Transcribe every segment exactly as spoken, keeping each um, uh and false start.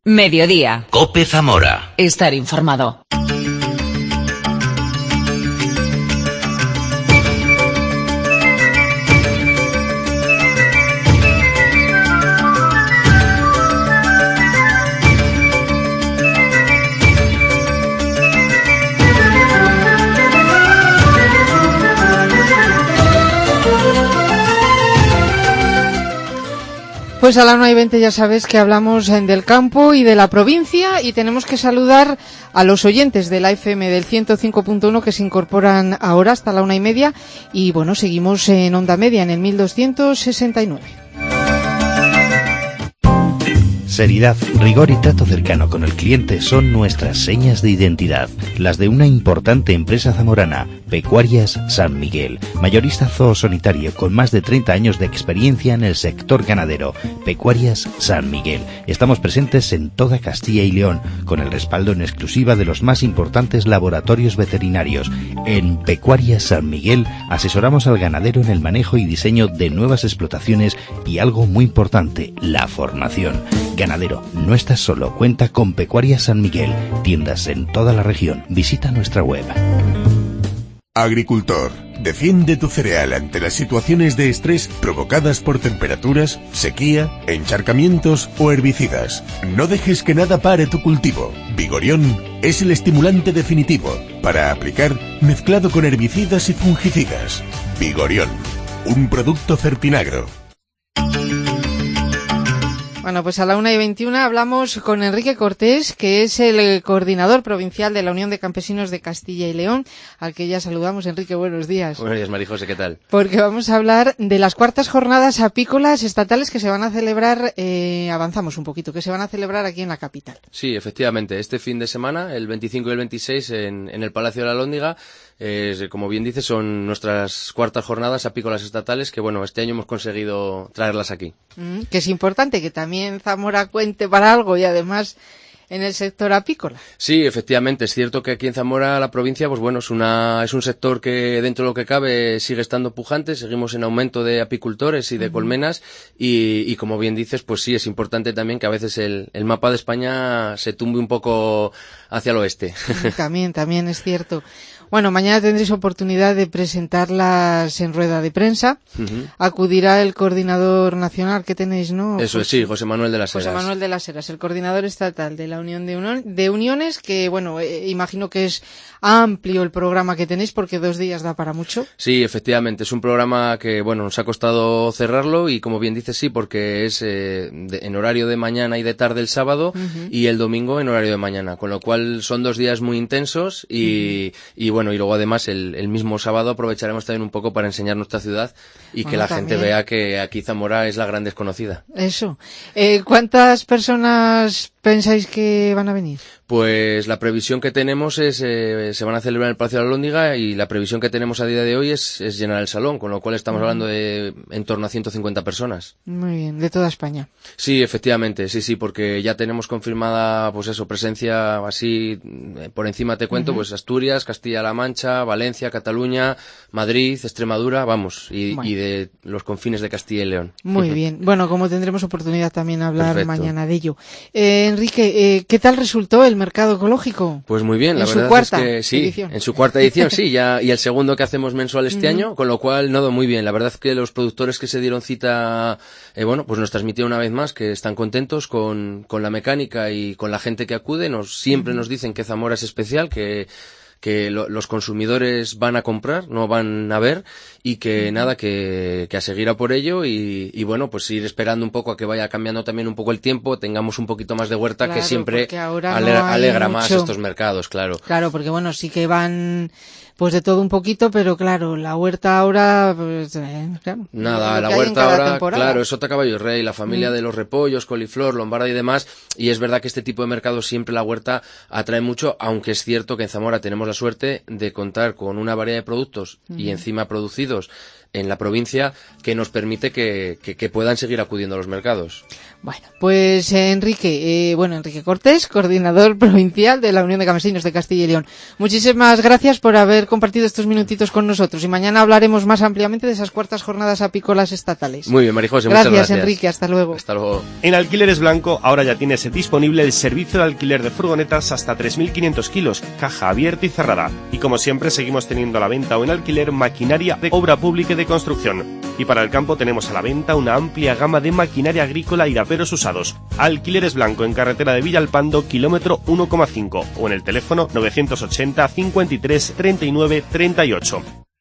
Mediodía. COPE Zamora. Estar informado. Pues a la una y veinte ya sabes que hablamos del campo y de la provincia y tenemos que saludar a los oyentes de la F M del ciento cinco punto uno que se incorporan ahora hasta la una y media y bueno, seguimos en onda media en el mil doscientos sesenta y nueve. Seriedad, rigor y trato cercano con el cliente son nuestras señas de identidad, las de una importante empresa zamorana, Pecuarias San Miguel, mayorista zoosanitario con más de treinta años de experiencia en el sector ganadero. Pecuarias San Miguel. Estamos presentes en toda Castilla y León, con el respaldo en exclusiva de los más importantes laboratorios veterinarios. En Pecuarias San Miguel asesoramos al ganadero en el manejo y diseño de nuevas explotaciones y algo muy importante, la formación. Ganadero, no estás solo, cuenta con Pecuarias San Miguel, tiendas en toda la región. Visita nuestra web. Agricultor, defiende tu cereal ante las situaciones de estrés provocadas por temperaturas, sequía, encharcamientos o herbicidas. No dejes que nada pare tu cultivo. Vigorión es el estimulante definitivo para aplicar mezclado con herbicidas y fungicidas. Vigorión, un producto Certinagro. Bueno, pues a la una y veintiuna hablamos con Enrique Cortés, que es el coordinador provincial de la Unión de Campesinos de Castilla y León, al que ya saludamos. Enrique, buenos días. Buenos días, María José, ¿qué tal? Porque vamos a hablar de las cuartas jornadas apícolas estatales que se van a celebrar, eh, avanzamos un poquito, que se van a celebrar aquí en la capital. Sí, efectivamente, este fin de semana, el veinticinco y el veintiséis, en, en el Palacio de la Alhóndiga, eh, como bien dices, son nuestras cuartas jornadas apícolas estatales que, bueno, este año hemos conseguido traerlas aquí. Mm, que es importante que también Zamora cuente para algo y además en el sector apícola. Sí, efectivamente, es cierto que aquí en Zamora, la provincia, pues bueno, es una es un sector que dentro de lo que cabe sigue estando pujante, seguimos en aumento de apicultores y de uh-huh. colmenas y, y como bien dices, pues sí, es importante también que a veces el, el mapa de España se tumbe un poco hacia el oeste. También, también es cierto. Bueno, mañana tendréis oportunidad de presentarlas en rueda de prensa. Uh-huh. Acudirá el coordinador nacional que tenéis, ¿no? Eso es, sí, José Manuel de las Heras. José Manuel de las Heras, el coordinador estatal de la Unión de, Unión, de Uniones, que, bueno, eh, imagino que es amplio el programa que tenéis porque dos días da para mucho. Sí, efectivamente, es un programa que, bueno, nos ha costado cerrarlo y, como bien dices, sí, porque es eh, de, en horario de mañana y de tarde el sábado uh-huh. y el domingo en horario de mañana, con lo cual son dos días muy intensos y, uh-huh. y bueno, y luego además el, el mismo sábado aprovecharemos también un poco para enseñar nuestra ciudad y bueno, que la también. gente vea que aquí Zamora es la gran desconocida. Eso. Eh, ¿Cuántas personas pensáis que van a venir? Pues la previsión que tenemos es, eh, se van a celebrar en el Palacio de la Alhóndiga y la previsión que tenemos a día de hoy es, es llenar el salón, con lo cual estamos uh-huh. hablando de en torno a ciento cincuenta personas. Muy bien, de toda España. Sí, efectivamente, sí, sí, porque ya tenemos confirmada, pues eso, presencia así, eh, por encima te cuento, uh-huh. pues Asturias, Castilla-La Mancha, Valencia, Cataluña, Madrid, Extremadura, vamos, y, bueno. y de los confines de Castilla y León. Muy bien, bueno, como tendremos oportunidad también de hablar Perfecto. mañana de ello. Eh, Enrique, eh, ¿qué tal resultó el mercado ecológico? Pues muy bien, la en verdad su cuarta es que sí, edición. en su cuarta edición sí, ya y el segundo que hacemos mensual este uh-huh. año, con lo cual nada, muy bien. La verdad es que los productores que se dieron cita, eh, bueno, pues nos transmitieron una vez más que están contentos con con la mecánica y con la gente que acude. Nos siempre uh-huh. nos dicen que Zamora es especial, que que lo, los consumidores van a comprar, no van a ver, y que uh-huh. nada, que, que a seguir a por ello y, y bueno, pues ir esperando un poco a que vaya cambiando también un poco el tiempo, tengamos un poquito más de huerta, claro, que siempre ahora alegra, no alegra mucho. más estos mercados, claro. Claro, porque bueno, sí que van pues de todo un poquito, pero claro, la huerta ahora, pues, eh, claro. Nada, la huerta ahora, temporada. Claro, es Sota Caballo y Rey, la familia mm. de los repollos, coliflor, lombarda y demás, y es verdad que este tipo de mercados siempre la huerta atrae mucho, aunque es cierto que en Zamora tenemos la suerte de contar con una variedad de productos mm. y encima producidos en la provincia que nos permite que, que, que puedan seguir acudiendo a los mercados. Bueno, pues eh, Enrique, eh, bueno, Enrique Cortés, coordinador provincial de la Unión de Campesinos de Castilla y León. Muchísimas gracias por haber compartido estos minutitos con nosotros y mañana hablaremos más ampliamente de esas cuartas jornadas apícolas estatales. Muy bien, María José, gracias, muchas gracias. Enrique, hasta luego. Hasta luego. En Alquileres Blanco ahora ya tienes disponible el servicio de alquiler de furgonetas hasta tres mil quinientos kilos, caja abierta y cerrada. Y como siempre seguimos teniendo a la venta o en alquiler maquinaria de obra pública y de construcción. Y para el campo tenemos a la venta una amplia gama de maquinaria agrícola y raperos usados. Alquileres Blanco en carretera de Villalpando, kilómetro uno coma cinco o en el teléfono novecientos ochenta, cincuenta y tres, treinta y nueve, treinta y ocho.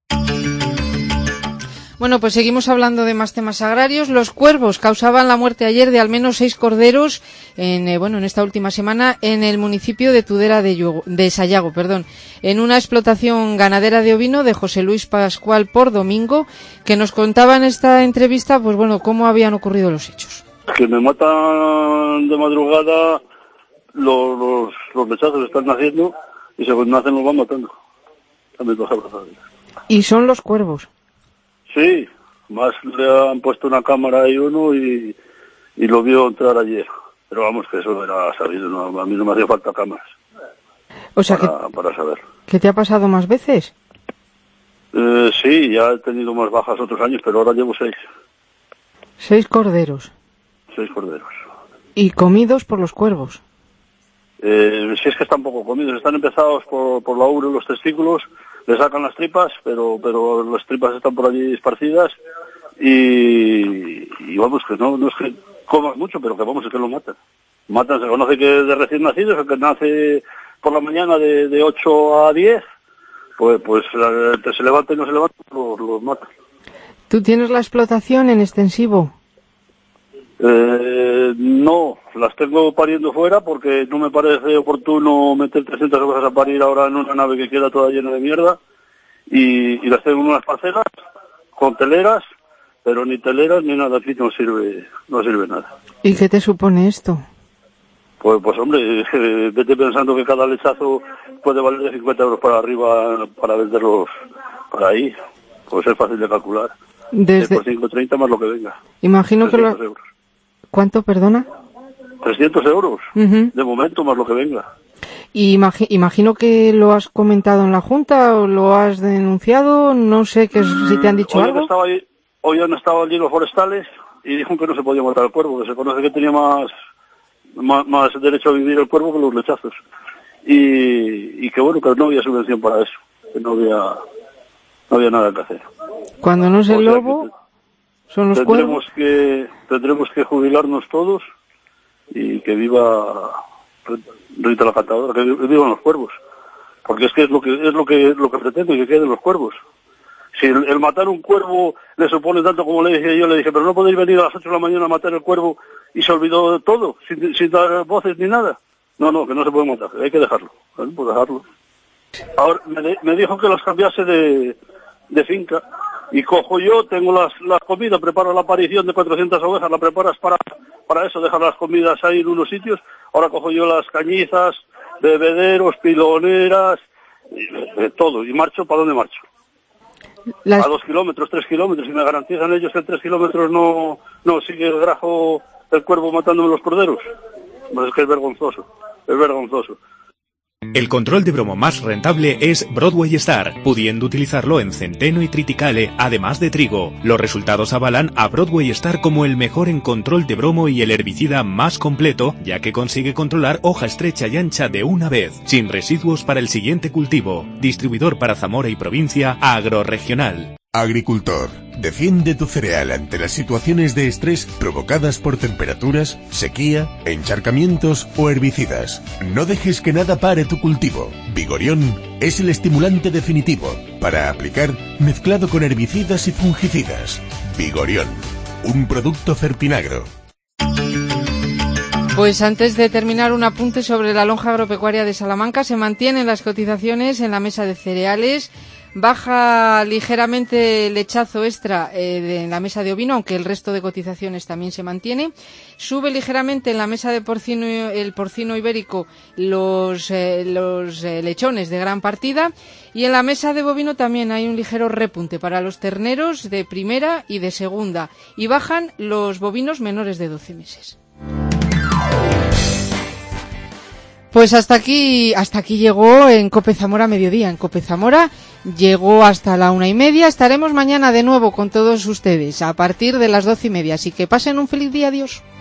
Bueno, pues seguimos hablando de más temas agrarios. Los cuervos causaban la muerte ayer de al menos seis corderos en, eh, bueno, en esta última semana en el municipio de Tudela de, Yugo, de Sayago, perdón, en una explotación ganadera de ovino de José Luis Pascual por Domingo, que nos contaba en esta entrevista, pues bueno, cómo habían ocurrido los hechos. Que me matan de madrugada, los, los, los lechazos están naciendo y según nacen los van matando. También dos abrazados. ¿Y son los cuervos? Sí, más le han puesto una cámara ahí uno y, y lo vio entrar ayer. Pero vamos, que eso era sabido, no, a mí no me hacía falta cámaras. O sea para, que, para saber. ¿Que te ha pasado más veces? Eh, sí, ya he tenido más bajas otros años, pero ahora llevo seis. Seis corderos. Seis corderos. ¿Y comidos por los cuervos? Eh, si es que están poco comidos, están empezados por, por la ubre, los testículos, le sacan las tripas, pero pero las tripas están por allí esparcidas y, y vamos, que no, no es que coman mucho, pero que vamos, es que lo matan. Matan, se conoce que de recién nacidos, el que nace por la mañana de, de ocho a diez, pues pues entre se levanta y no se levanta, los, los matan. ¿Tú tienes la explotación en extensivo? Eh, no, las tengo pariendo fuera porque no me parece oportuno meter trescientas ovejas a parir ahora en una nave que queda toda llena de mierda y, y las tengo en unas parcelas con teleras, pero ni teleras ni nada, aquí no sirve, no sirve nada. ¿Y qué te supone esto? Pues, pues hombre, eh, vete pensando que cada lechazo puede valer de cincuenta euros para arriba para venderlos para ahí, pues es fácil de calcular. Desde... Por cinco treinta más lo que venga. Imagino que lo... euros. ¿Cuánto, perdona? trescientos euros, uh-huh. De momento, más lo que venga. Y imagi- imagino que lo has comentado en la Junta o lo has denunciado, no sé que si te han dicho hoy algo. Han estado ahí, hoy han estado allí los forestales y dijeron que no se podía matar al cuervo, que se conoce que tenía más, más, más derecho a vivir el cuervo que los lechazos. Y, y que bueno, que no había subvención para eso, que no había, no había nada que hacer. Cuando no es el lobo... ¿Son los tendremos cuervos? que tendremos que jubilarnos todos y que viva Rita la Cantadora, que vivan los cuervos, porque es que es lo que es lo que lo que pretendo, que queden los cuervos. Si el, el matar un cuervo le supone tanto como le dije yo, le dije, pero no podéis venir a las ocho de la mañana a matar el cuervo y se olvidó de todo, sin, sin dar voces ni nada. No, no, que no se puede matar, hay que dejarlo, bueno, pues dejarlo. Ahora me, de, me dijo que las cambiase de, de finca. Y cojo yo, tengo las, las comidas, preparo la aparición de cuatrocientas ovejas, la preparas para, para eso, dejar las comidas ahí en unos sitios. Ahora cojo yo las cañizas, bebederos, piloneras, eh, todo. Y marcho, ¿para dónde marcho? Las... A dos kilómetros, tres kilómetros. Y me garantizan ellos que en tres kilómetros no, no sigue el grajo del cuervo matándome los corderos. Pues es que es vergonzoso, es vergonzoso. El control de bromo más rentable es Broadway Star, pudiendo utilizarlo en centeno y triticale, además de trigo. Los resultados avalan a Broadway Star como el mejor en control de bromo y el herbicida más completo, ya que consigue controlar hoja estrecha y ancha de una vez, sin residuos para el siguiente cultivo. Distribuidor para Zamora y provincia, Agroregional. Agricultor, defiende tu cereal ante las situaciones de estrés provocadas por temperaturas, sequía, encharcamientos o herbicidas. No dejes que nada pare tu cultivo. Vigorión es el estimulante definitivo para aplicar mezclado con herbicidas y fungicidas. Vigorión, un producto Fertinagro. Pues antes de terminar, un apunte sobre la lonja agropecuaria de Salamanca. Se mantienen las cotizaciones en la mesa de cereales Baja ligeramente el lechazo extra eh, de, en la mesa de ovino, aunque el resto de cotizaciones también se mantiene. Sube ligeramente en la mesa de porcino, el porcino ibérico, los, eh, los eh, lechones de gran partida. Y en la mesa de bovino también hay un ligero repunte para los terneros de primera y de segunda. Y bajan los bovinos menores de doce meses. Pues hasta aquí, hasta aquí llegó en Cope Zamora Mediodía. En Cope Zamora llegó hasta la una y media. Estaremos mañana de nuevo con todos ustedes a partir de las doce y media. Así que pasen un feliz día. Adiós.